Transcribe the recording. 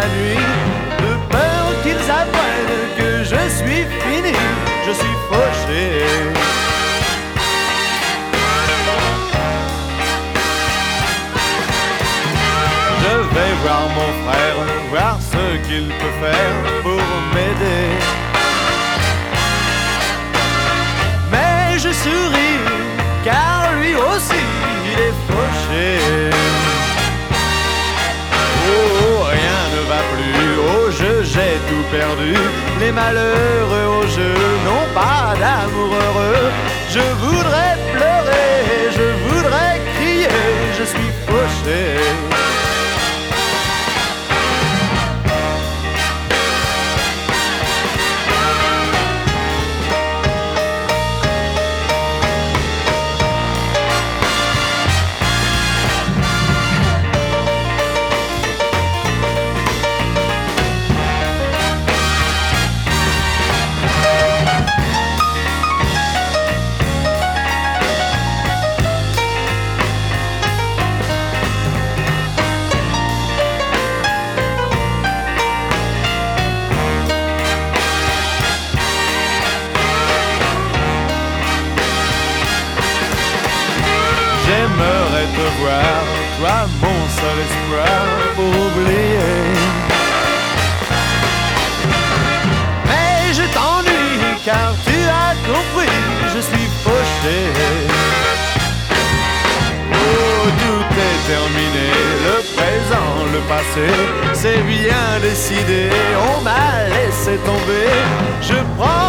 la nuit, de peur qu'ils apprennent que je suis fini, je suis fauché. Je vais voir mon frère, voir ce qu'il peut faire pour m'aider. Mais je souris, car lui aussi il est fauché. Oh, rien ne va plus, au jeu j'ai tout perdu. Les malheureux au jeu n'ont pas d'amour heureux. Je voudrais pleurer, je voudrais crier, je suis fauché. J'aimerais te voir, toi mon seul espoir pour oublier. Mais je t'ennuie car tu as compris, je suis fauché. Oh, tout est terminé, le présent, le passé, c'est bien décidé. On m'a laissé tomber, je prends